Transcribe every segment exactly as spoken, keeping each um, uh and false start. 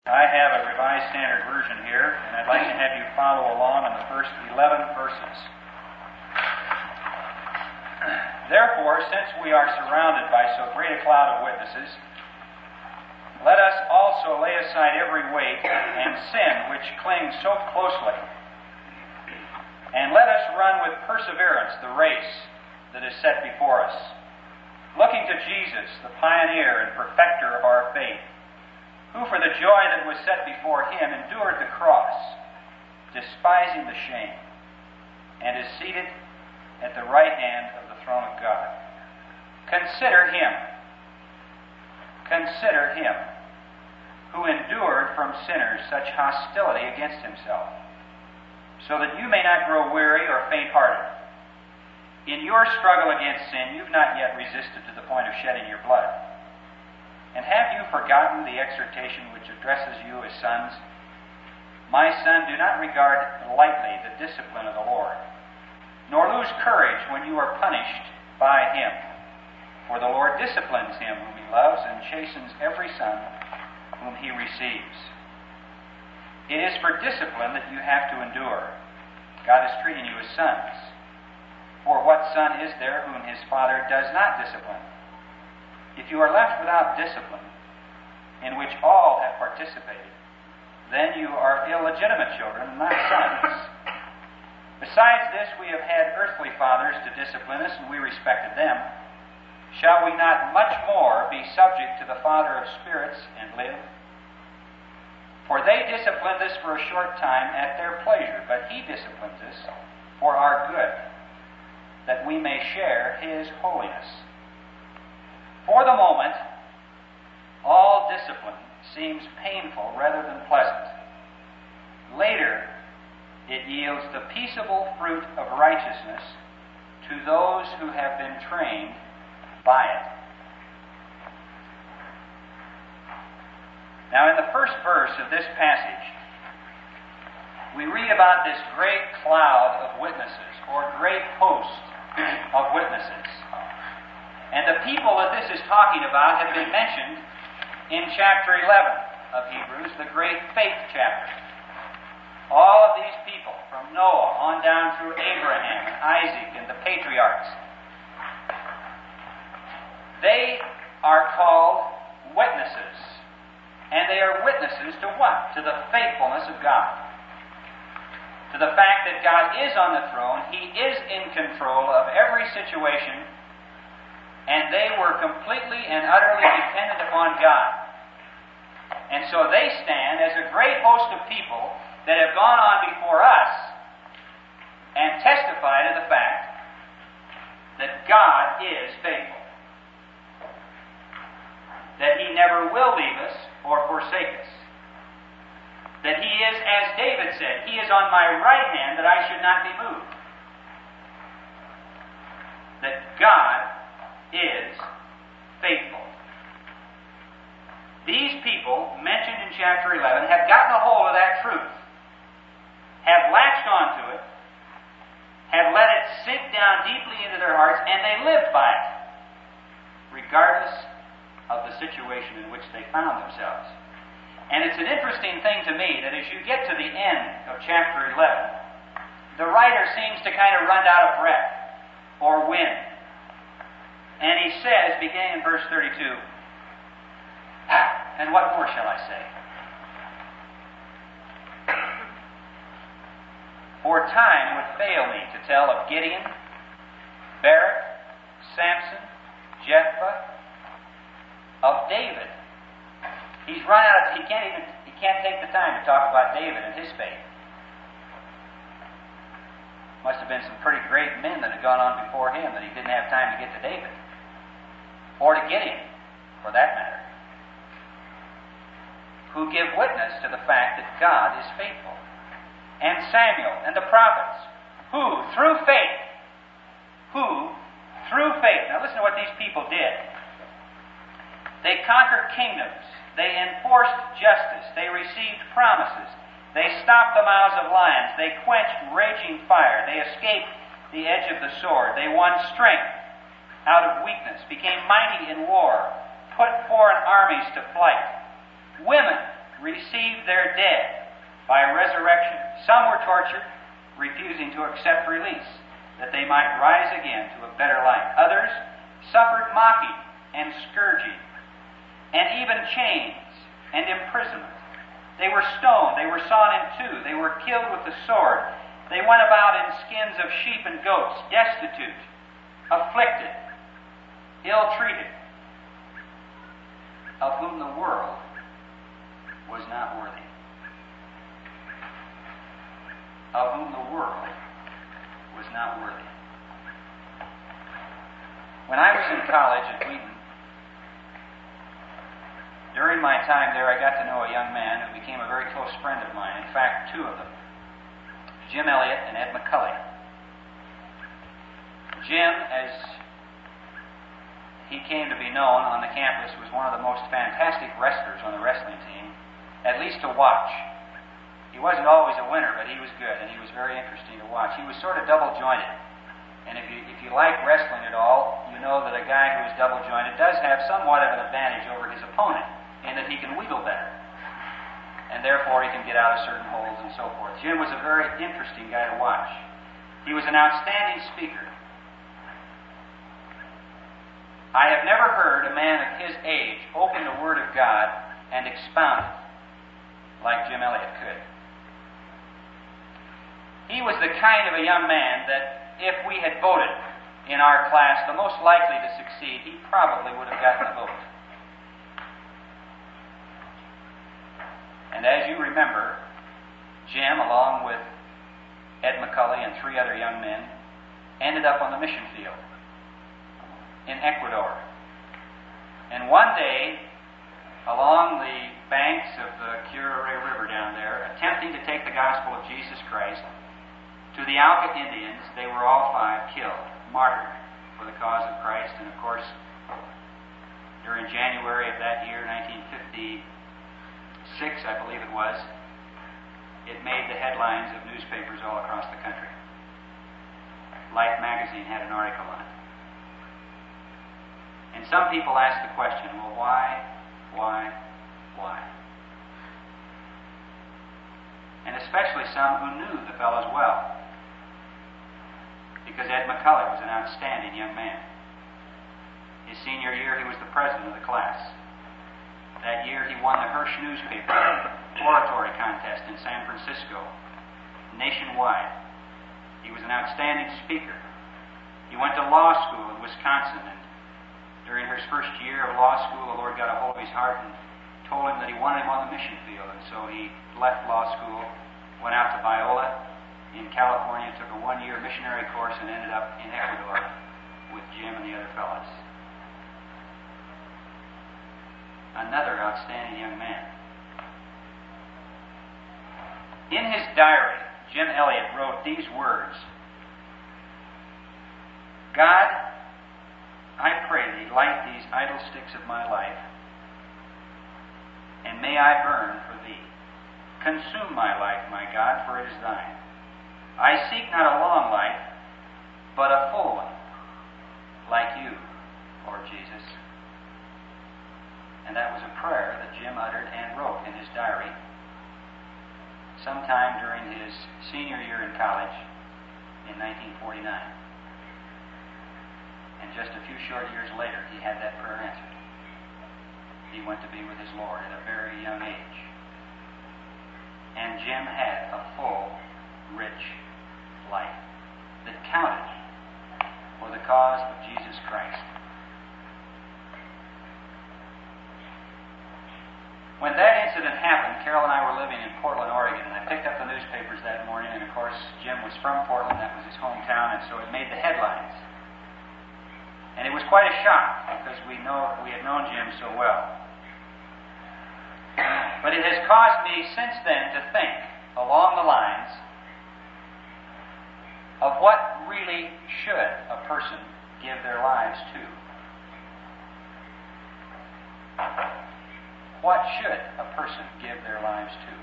I have a Revised Standard Version here, and I'd like to have you follow along on the first eleven verses. Therefore, since we are surrounded by so great a cloud of witnesses, let us also lay aside every weight and sin which clings so closely, and let us run with perseverance the race that is set before us, looking to Jesus, the pioneer and perfecter of our faith, who for the joy that was set before him endured the cross, despising the shame, and is seated at the right hand of the throne of God. Consider him, consider him, who endured from sinners such hostility against himself, so that you may not grow weary or faint-hearted. In your struggle against sin, you've not yet resisted to the point of shedding your blood. And have you forgotten the exhortation which addresses you as sons? My son, do not regard lightly the discipline of the Lord, nor lose courage when you are punished by him. For the Lord disciplines him whom he loves, and chastens every son whom he receives. It is for discipline that you have to endure. God is treating you as sons. For what son is there whom his father does not discipline? If you are left without discipline, in which all have participated, then you are illegitimate children, not sons. Besides this, we have had earthly fathers to discipline us, and we respected them. Shall we not much more be subject to the Father of spirits and live? For they disciplined us for a short time at their pleasure, but he disciplines us for our good, that we may share his holiness. For the moment, all discipline seems painful rather than pleasant. Later, it yields the peaceable fruit of righteousness to those who have been trained by it. Now, in the first verse of this passage, we read about this great cloud of witnesses, or great host of witnesses. And the people that this is talking about have been mentioned in chapter eleven of Hebrews, the great faith chapter. All of these people, from Noah on down through Abraham and Isaac and the patriarchs, they are called witnesses. And they are witnesses to what? To the faithfulness of God. To the fact that God is on the throne, he is in control of every situation, and they were completely and utterly dependent upon God. And so they stand as a great host of people that have gone on before us and testify to the fact that God is faithful. That he never will leave us or forsake us. That he is, as David said, he is on my right hand that I should not be moved. That God is faithful. These people, mentioned in chapter eleven, have gotten a hold of that truth, have latched onto it, have let it sink down deeply into their hearts, and they lived by it, regardless of the situation in which they found themselves. And it's an interesting thing to me that as you get to the end of chapter eleven, the writer seems to kind of run out of breath or wind. And he says, beginning in verse thirty-two, and what more shall I say? For time would fail me to tell of Gideon, Barak, Samson, Jephthah, of David. He's run out of, he can't even, he can't take the time to talk about David and his faith. Must have been some pretty great men that had gone on before him that he didn't have time to get to David. Or to Gideon, for that matter, who give witness to the fact that God is faithful. And Samuel and the prophets, who, through faith, who, through faith, now listen to what these people did. They conquered kingdoms, they enforced justice, they received promises, they stopped the mouths of lions, they quenched raging fire, they escaped the edge of the sword, they won strength out of weakness, became mighty in war, put foreign armies to flight. Women received their dead by resurrection. Some were tortured, refusing to accept release, that they might rise again to a better life. Others suffered mocking and scourging, and even chains and imprisonment. They were stoned, they were sawn in two, they were killed with the sword. They went about in skins of sheep and goats, destitute, afflicted, ill-treated, of whom the world was not worthy. Of whom the world was not worthy. When I was in college at Wheaton, during my time there, I got to know a young man who became a very close friend of mine. In fact, two of them, Jim Elliott and Ed McCully. Jim, as he came to be known on the campus, was one of the most fantastic wrestlers on the wrestling team, at least to watch. He wasn't always a winner, but he was good, and he was very interesting to watch. He was sort of double-jointed. And if you, if you like wrestling at all, you know that a guy who is double-jointed does have somewhat of an advantage over his opponent, in that he can wheedle better. And therefore he can get out of certain holes and so forth. Jim was a very interesting guy to watch. He was an outstanding speaker. I have never heard a man of his age open the Word of God and expound it like Jim Elliott could. He was the kind of a young man that if we had voted in our class the most likely to succeed, he probably would have gotten a vote. And as you remember, Jim, along with Ed McCully and three other young men, ended up on the mission field in Ecuador. And one day, along the banks of the Curare River down there, attempting to take the gospel of Jesus Christ to the Auca Indians, they were all five killed, martyred for the cause of Christ. And of course, during January of that year, nineteen fifty-six, I believe it was, it made the headlines of newspapers all across the country. Life magazine had an article on it. And some people ask the question, well, why, why, why? And especially some who knew the fellows well. Because Ed McCully was an outstanding young man. His senior year, he was the president of the class. That year, he won the Hirsch newspaper oratory contest in San Francisco, nationwide. He was an outstanding speaker. He went to law school in Wisconsin, and during his first year of law school, the Lord got a hold of his heart and told him that he wanted him on the mission field. And so he left law school, went out to Biola in California, took a one-year missionary course, and ended up in Ecuador with Jim and the other fellows. Another outstanding young man. In his diary, Jim Elliott wrote these words: God, I pray thee, light these idle sticks of my life, and may I burn for thee. Consume my life, my God, for it is thine. I seek not a long life, but a full one, like you, Lord Jesus. And that was a prayer that Jim uttered and wrote in his diary sometime during his senior year in college in nineteen forty-nine. And just a few short years later, he had that prayer answered. He went to be with his Lord at a very young age. And Jim had a full, rich life that counted for the cause of Jesus Christ. When that incident happened, Carol and I were living in Portland, Oregon, and I picked up the newspapers that morning, and of course Jim was from Portland, that was his hometown, and so it made the headlines. And it was quite a shock, because we know we had known Jim so well. But it has caused me since then to think along the lines of what really should a person give their lives to. What should a person give their lives to?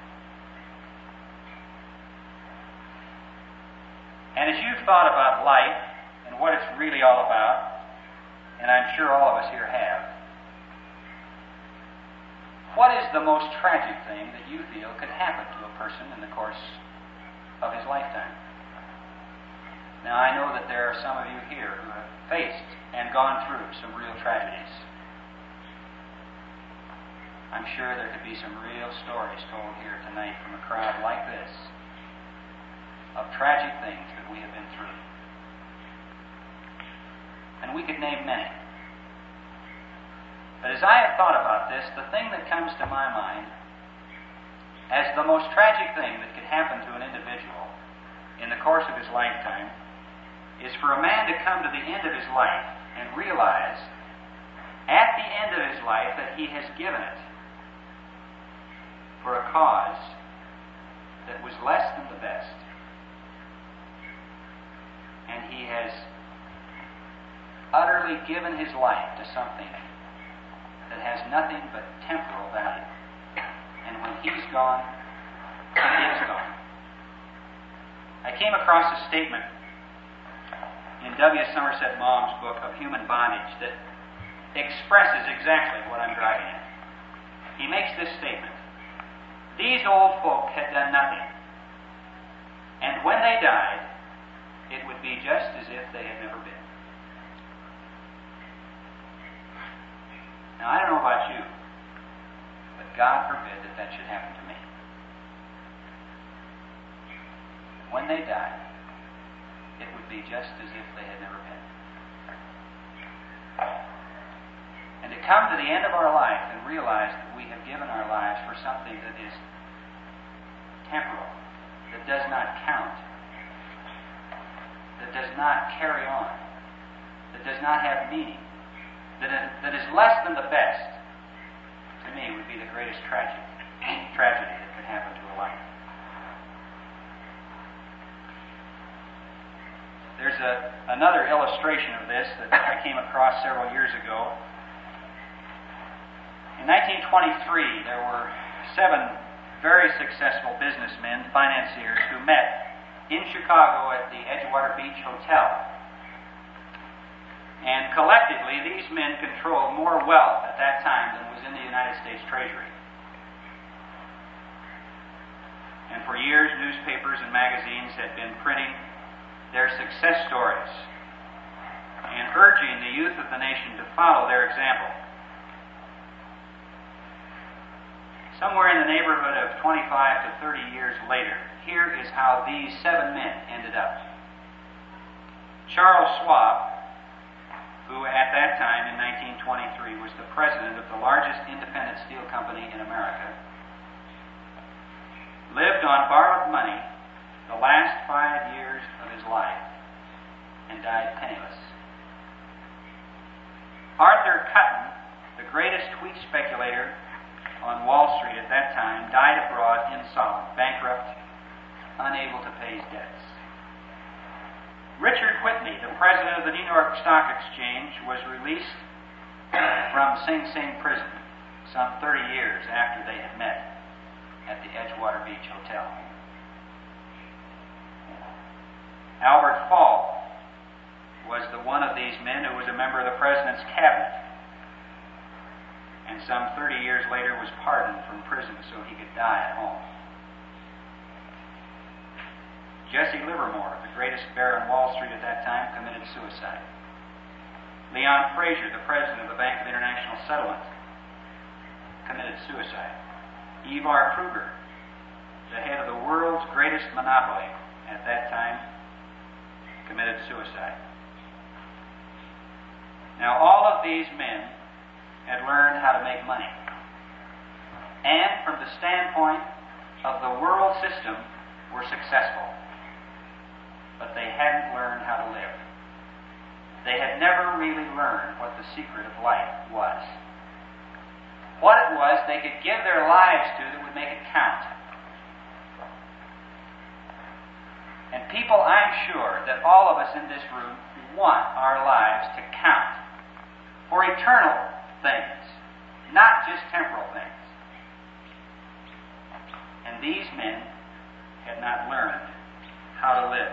And as you've thought about life and what it's really all about, and I'm sure all of us here have, What is the most tragic thing that you feel could happen to a person in the course of his lifetime? Now, I know that there are some of you here who have faced and gone through some real tragedies. I'm sure there could be some real stories told here tonight from a crowd like this of tragic things that we have been through. And we could name many. But as I have thought about this, the thing that comes to my mind as the most tragic thing that could happen to an individual in the course of his lifetime is for a man to come to the end of his life and realize at the end of his life that he has given it for a cause that was less than the best. And he has utterly given his life to something that has nothing but temporal value. And when he's gone, he is gone. I came across a statement in W. Somerset Maugham's book of Human Bondage that expresses exactly what I'm driving at. He makes this statement: these old folk had done nothing, and when they died, it would be just as if they had never been. Now, I don't know about you, but God forbid that that should happen to me. When they died, it would be just as if they had never been. And to come to the end of our life and realize that we have given our lives for something that is temporal, that does not count, that does not carry on, that does not have meaning, that is, that is less than the best, to me would be the greatest tragedy, tragedy that could happen to a life. There's a, another illustration of this that I came across several years ago. In nineteen twenty-three, there were seven very successful businessmen, financiers, who met in Chicago at the Edgewater Beach Hotel. And collectively, these men controlled more wealth at that time than was in the United States Treasury. And for years, newspapers and magazines had been printing their success stories and urging the youth of the nation to follow their example. Somewhere in the neighborhood of twenty-five to thirty years later, here is how these seven men ended up. Charles Schwab, who at that time in nineteen twenty-three was the president of the largest independent steel company in America, lived on borrowed money the last five years of his life and died penniless. Arthur Cutten, the greatest wheat speculator on Wall Street at that time, died abroad insolvent, bankrupt, unable to pay his debts. Richard Whitney, the president of the New York Stock Exchange, was released from Sing Sing prison some thirty years after they had met at the Edgewater Beach Hotel. Albert Fall was the one of these men who was a member of the president's cabinet, and some thirty years later was pardoned from prison so he could die at home. Jesse Livermore, the greatest bear on Wall Street at that time, committed suicide. Leon Fraser, the president of the Bank of International Settlement, committed suicide. Ivar Kruger, the head of the world's greatest monopoly at that time, committed suicide. Now, all of these men had learned how to make money. And from the standpoint of the world system, were successful. But they hadn't learned how to live. They had never really learned what the secret of life was. What it was they could give their lives to that would make it count. And people, I'm sure, that all of us in this room want our lives to count for eternal things, not just temporal things. And these men had not learned how to live.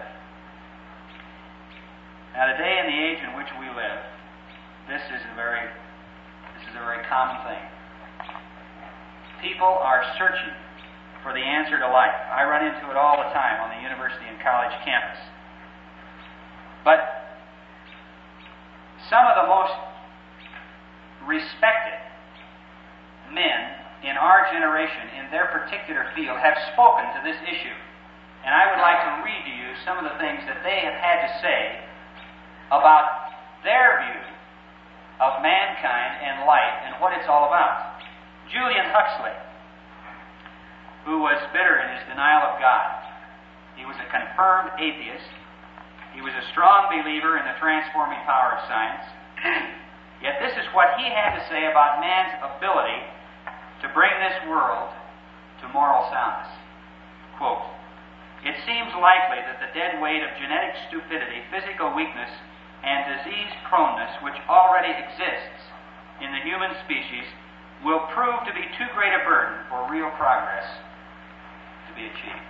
Now, today, in the age in which we live, this is a very, this is a very common thing. People are searching for the answer to life. I run into it all the time on the university and college campus. But some of the most respected men in our generation in their particular field have spoken to this issue. And I would like to read to you some of the things that they have had to say about their view of mankind and life and what it's all about. Julian Huxley, who was bitter in his denial of God. He was a confirmed atheist. He was a strong believer in the transforming power of science. Yet this is what he had to say about man's ability to bring this world to moral soundness. Quote, "It seems likely that the dead weight of genetic stupidity, physical weakness, and disease proneness which already exists in the human species will prove to be too great a burden for real progress to be achieved."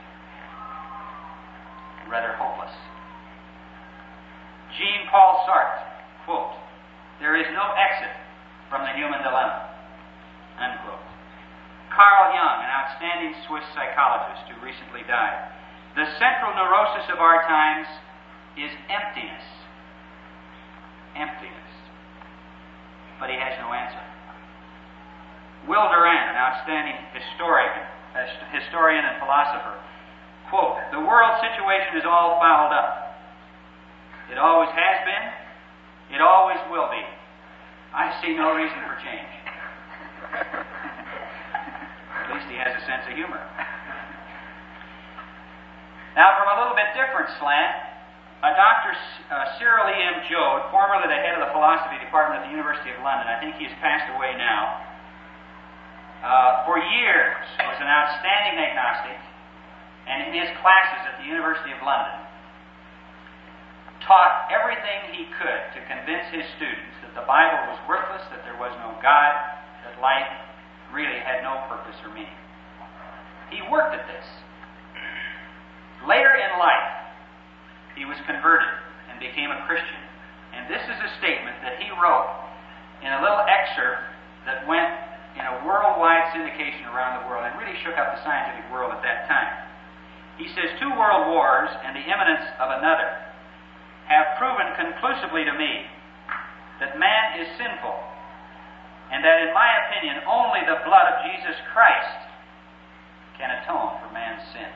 Rather hopeless. Jean-Paul Sartre, quote, "There is no exit from the human dilemma," unquote. Carl Jung, an outstanding Swiss psychologist who recently died, "The central neurosis of our times is emptiness." Emptiness. But he has no answer. Will Durant, an outstanding historian, historian and philosopher, quote, "The world situation is all fouled up. It always has been. It always will be. I see no reason for change." At least he has a sense of humor. Now, from a little bit different slant, a Doctor Uh, Cyril E. M. Joad, formerly the head of the philosophy department at the University of London, I think he's passed away now, uh, for years was an outstanding agnostic, and in his classes at the University of London, taught everything he could to convince his students that the Bible was worthless, that there was no God, that life really had no purpose or meaning. He worked at this. Later in life, he was converted and became a Christian. And this is a statement that he wrote in a little excerpt that went in a worldwide syndication around the world and really shook up the scientific world at that time. He says, "Two world wars and the imminence of another have proven conclusively to me that man is sinful, and that, in my opinion, only the blood of Jesus Christ can atone for man's sin."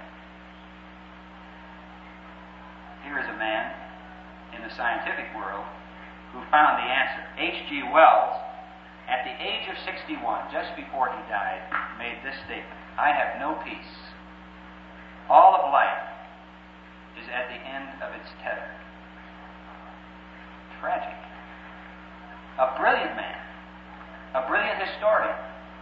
Here is a man in the scientific world who found the answer. H G Wells, at the age of sixty-one, just before he died, made this statement: "I have no peace. All of life is at the end of its tether." Tragic. A brilliant man, a brilliant historian,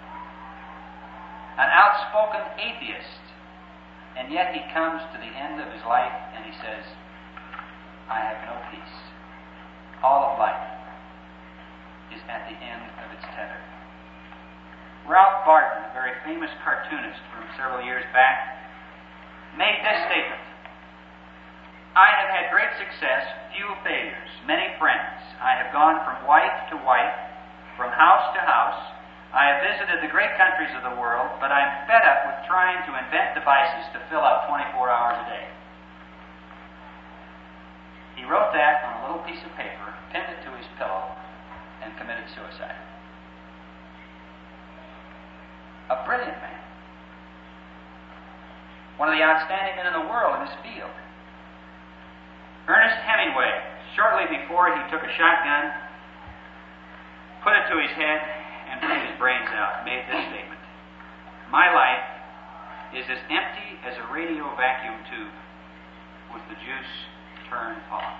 an outspoken atheist, and yet he comes to the end of his life and he says, "I have no peace. All of life is at the end of its tether." Ralph Barton, a very famous cartoonist from several years back, made this statement: "I have had great success, few failures, many friends. I have gone from wife to wife, from house to house. I have visited the great countries of the world, but I'm fed up with trying to invent devices to fill up twenty-four hours a day." He wrote that on a little piece of paper, pinned it to his pillow, and committed suicide. A brilliant man. One of the outstanding men in the world in his field. Ernest Hemingway, shortly before he took a shotgun, put it to his head, and blew his brains out, made this statement: "My life is as empty as a radio vacuum tube with the juice turned off."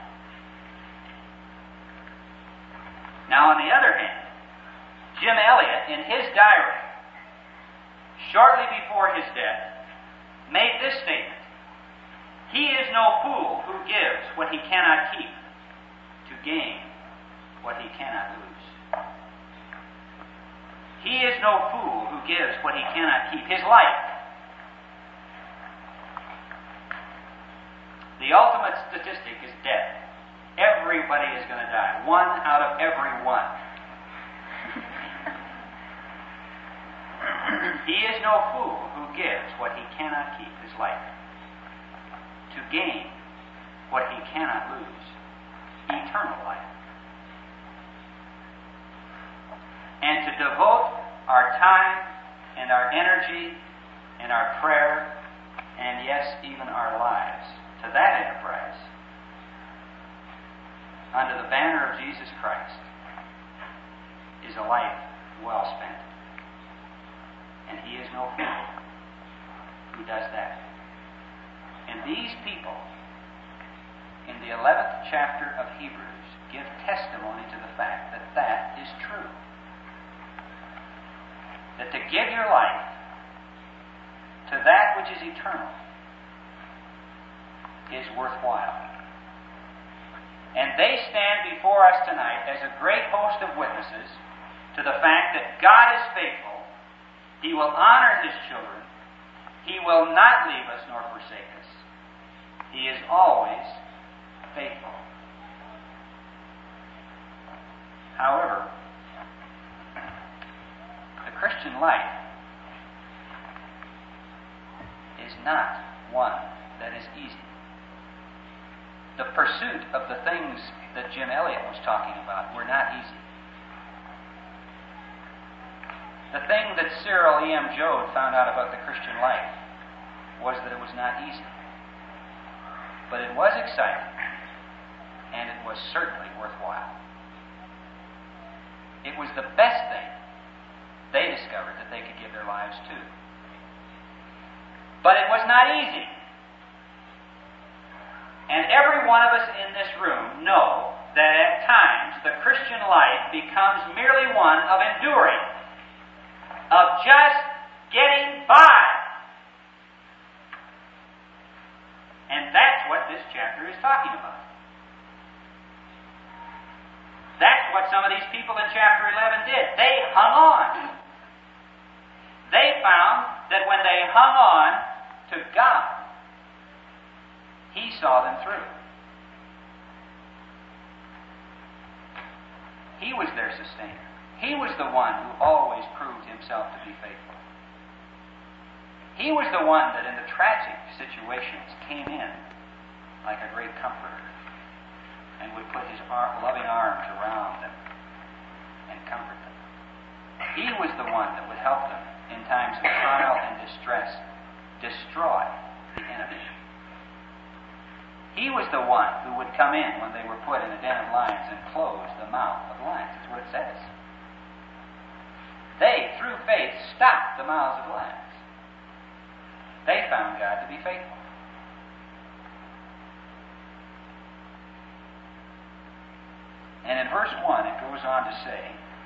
Now, on the other hand, Jim Elliot, in his diary, shortly before his death, made this statement: "He is no fool who gives what he cannot keep to gain what he cannot lose." He is no fool who gives what he cannot keep. His life, the ultimate statistic, is death. Everybody is going to die. One out of every one. He is no fool who gives what he cannot keep, his life, to gain what he cannot lose, eternal life. And to devote our time and our energy and our prayer and, yes, even our lives to that enterprise under the banner of Jesus Christ is a life well spent. And he is no fool who does that. And these people, in the eleventh chapter of Hebrews, give testimony to the fact that that is true. That to give your life to that which is eternal is worthwhile. And they stand before us tonight as a great host of witnesses to the fact that God is faithful. He will honor His children. He will not leave us nor forsake us. He is always faithful. However, the Christian life is not one that is easy. The pursuit of the things that Jim Elliot was talking about were not easy. The thing that Cyril E M Joad found out about the Christian life was that it was not easy. But it was exciting, and it was certainly worthwhile. It was the best thing they discovered that they could give their lives to. But it was not easy. And every one of us in this room know that at times the Christian life becomes merely one of enduring, of just getting by. And that's what this chapter is talking about. That's what some of these people in chapter eleven did. They hung on. They found that when they hung on to God, He saw them through. He was their sustainer. He was the one who always proved Himself to be faithful. He was the one that in the tragic situations came in like a great comforter and would put His ar- loving arms around them and comfort them. He was the one that would help them in times of trial and distress destroy the enemy. He was the one who would come in when they were put in a den of lions and close the mouth of lions. That's what it says. They, through faith, stopped the mouths of lions. They found God to be faithful. And in verse one, it goes on to say,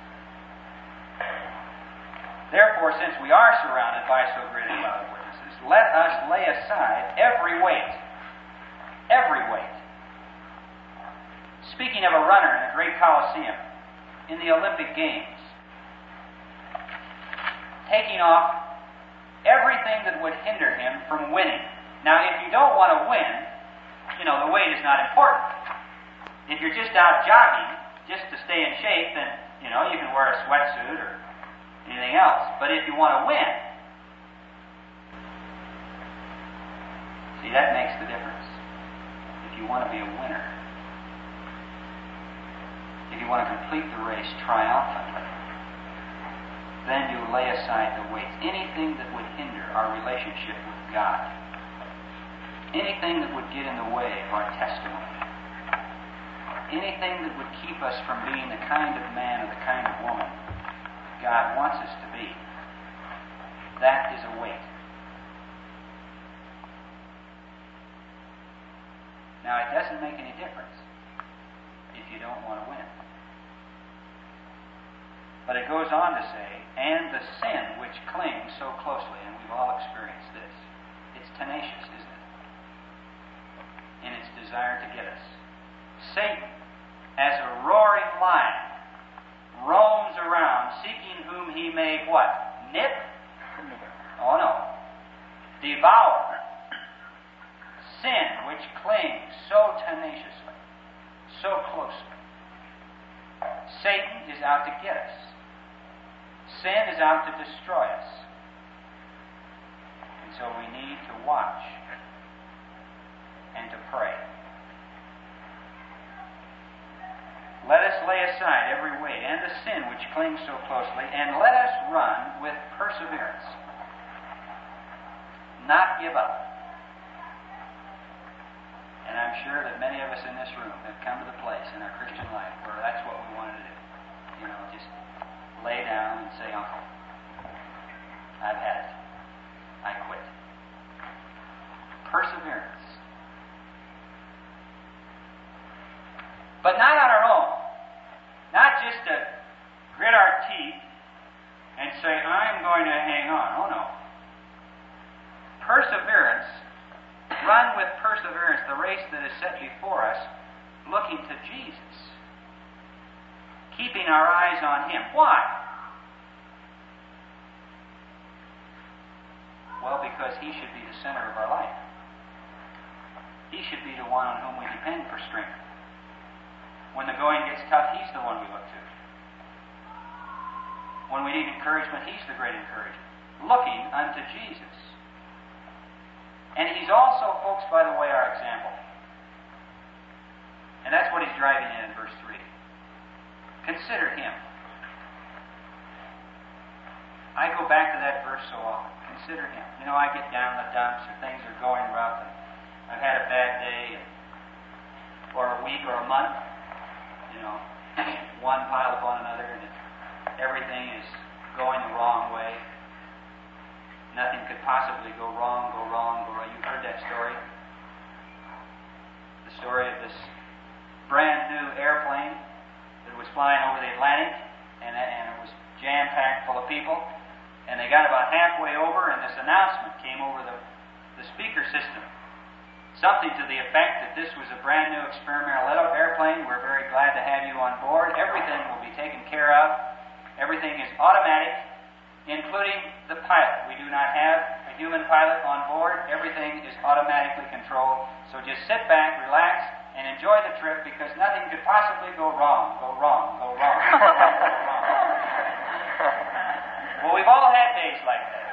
"Therefore, since we are surrounded by so great a cloud of witnesses, let us lay aside every weight." Every weight. Speaking of a runner in a great Colosseum, in the Olympic Games, taking off everything that would hinder him from winning. Now, if you don't want to win, you know, the weight is not important. If you're just out jogging, just to stay in shape, then, you know, you can wear a sweatsuit or anything else. But if you want to win, see, that makes the difference. If you want to be a winner, if you want to complete the race triumphantly, then you lay aside the weights. Anything that would hinder our relationship with God. Anything that would get in the way of our testimony. Anything that would keep us from being the kind of man or the kind of woman God wants us to be. That is a weight. Now, it doesn't make any difference if you don't want to win. But it goes on to say, and the sin which clings so closely, and we've all experienced this. It's tenacious, isn't it? In its desire to get us. Satan, as a roaring lion, roams around, seeking whom he may what? Nip? Oh no. Devour. Sin which clings so tenaciously, so closely. Satan is out to get us. Sin is out to destroy us. And so we need to watch and to pray. Let us lay aside every weight and the sin which clings so closely, and let us run with perseverance. Not give up. And I'm sure that many of us in this room have come to the place in our Christian life where that's what we wanted to do. You know, just lay down and say, Uncle, I've had it. I quit. Perseverance. But not on our own. Not just to grit our teeth and say, I'm going to hang on. Oh no. Perseverance, run with perseverance the race that is set before us, looking to Jesus. Keeping our eyes on Him. Why? Well, because He should be the center of our life. He should be the one on whom we depend for strength. When the going gets tough, He's the one we look to. When we need encouragement, He's the great encourager. Looking unto Jesus. And He's also, folks, by the way, our example. And that's what He's driving in in verse three. Consider Him. I go back to that verse so often. Consider Him. You know, I get down the dumps or things are going rough and I've had a bad day or a week or a month. You know, one piled upon another and it, everything is going the wrong way. Nothing could possibly go wrong, go wrong, go wrong. You've heard that story. The story of this brand new airplane that was flying over the Atlantic, and, and it was jam-packed full of people. And they got about halfway over, and this announcement came over the, the speaker system. Something to the effect that this was a brand new experimental let-up airplane. We're very glad to have you on board. Everything will be taken care of. Everything is automatic, including the pilot. We do not have a human pilot on board. Everything is automatically controlled. So just sit back, relax, and enjoy the trip because nothing could possibly go wrong, go wrong, go wrong, go wrong, go wrong. Well, we've all had days like that.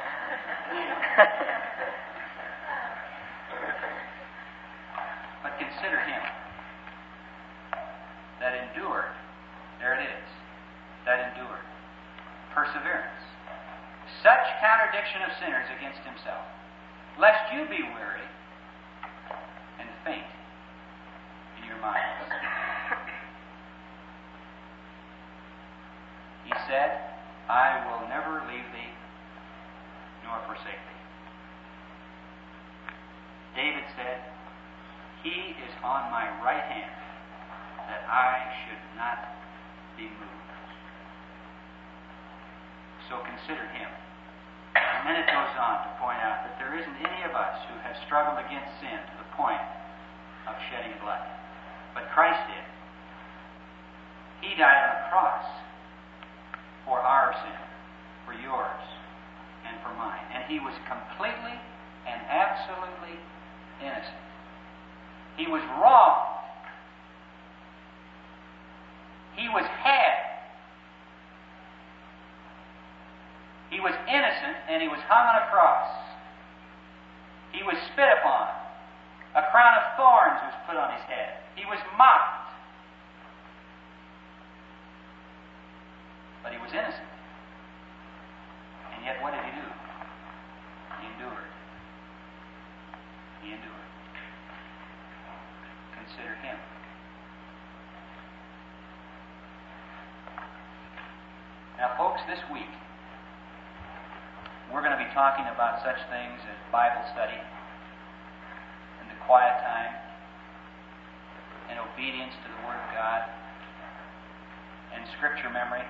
But consider Him that endured. There it is. That endured. Perseverance. Such contradiction of sinners against Himself, lest you be weary and faint in your minds. He said, I will never leave thee nor forsake thee. David said, He is on my right hand, that I should not be moved. So consider Him. And then it goes on to point out that there isn't any of us who have struggled against sin to the point of shedding blood. But Christ did. He died on a cross for our sin, for yours, and for mine. And He was completely and absolutely innocent. He was wronged. He was had. He was innocent, and He was hung on a cross. He was spit upon. A crown of thorns was put on His head. He was mocked. But He was innocent. And yet what did He do? He endured. He endured. Consider Him. Now, folks, this week, we're going to be talking about such things as Bible study and the quiet time and obedience to the Word of God and Scripture memory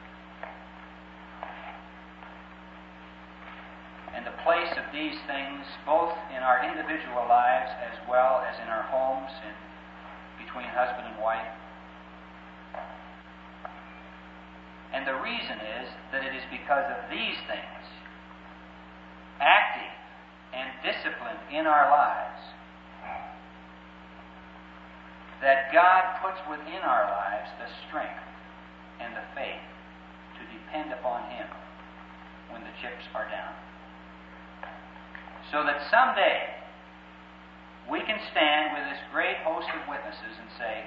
and the place of these things both in our individual lives as well as in our homes and between husband and wife. And the reason is that it is because of these things, active and disciplined in our lives, that God puts within our lives the strength and the faith to depend upon Him when the chips are down. so that someday we can stand with this great host of witnesses and say,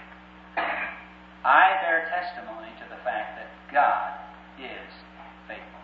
I bear testimony to the fact that God is faithful.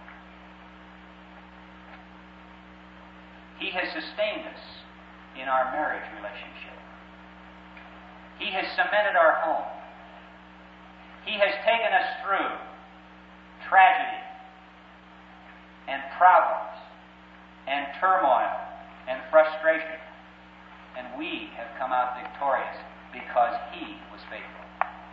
He has sustained us in our marriage relationship. He has cemented our home. He has taken us through tragedy and problems and turmoil and frustration. And we have come out victorious because He was faithful.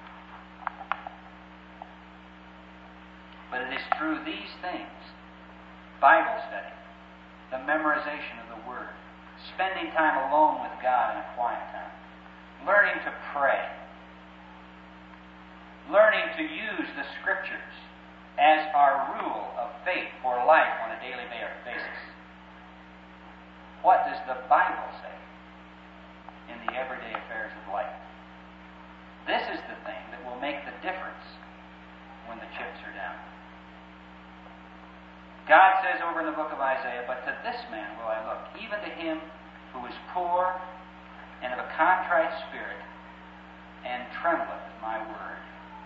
But it is through these things, Bible study, the memorization of the Word, spending time alone with God in a quiet time, learning to pray, learning to use the Scriptures as our rule of faith for life on a daily basis. What does the Bible say in the everyday affairs of life? This is the thing that will make the difference when the chips are down. God says over in the book of Isaiah, but to this man will I look, even to him who is poor and of a contrite spirit, and trembleth at my word.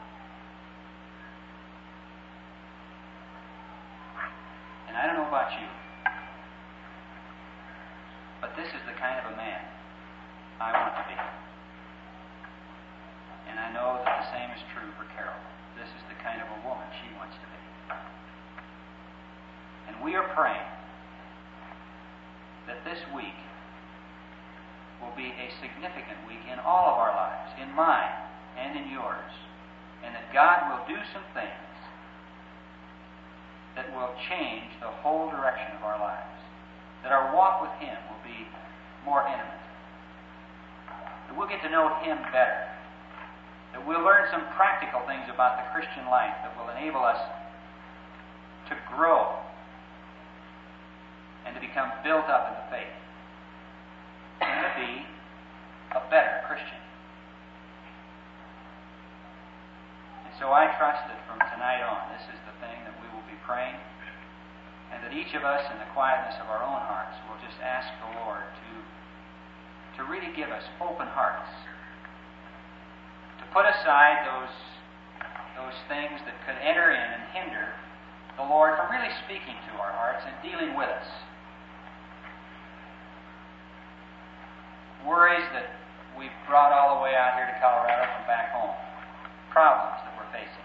And I don't know about you, but this is the kind of a man I want to be. And I know that the same is true for Carol. This is the kind of a woman she wants to be. And we are praying that this week will be a significant week in all of our lives, in mine and in yours, and that God will do some things that will change the whole direction of our lives, that our walk with Him will be more intimate, that we'll get to know Him better, that we'll learn some practical things about the Christian life that will enable us to grow and to become built up in the faith, and to be a better Christian. And so I trust that from tonight on, this is the thing that we will be praying, and that each of us, in the quietness of our own hearts, will just ask the Lord to, to really give us open hearts, to put aside those, those things that could enter in and hinder the Lord from really speaking to our hearts and dealing with us. Worries that we've brought all the way out here to Colorado from back home. Problems that we're facing.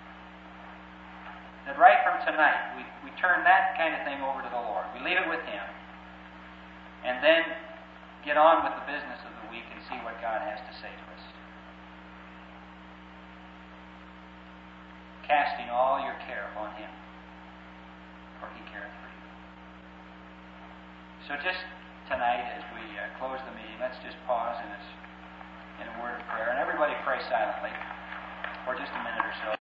That right from tonight, we, we turn that kind of thing over to the Lord. We leave it with Him. And then get on with the business of the week and see what God has to say to us. Casting all your care upon Him, for He careth for you. So just tonight, as we uh, close the meeting, let's just pause in, this, in a word of prayer. And everybody pray silently for just a minute or so.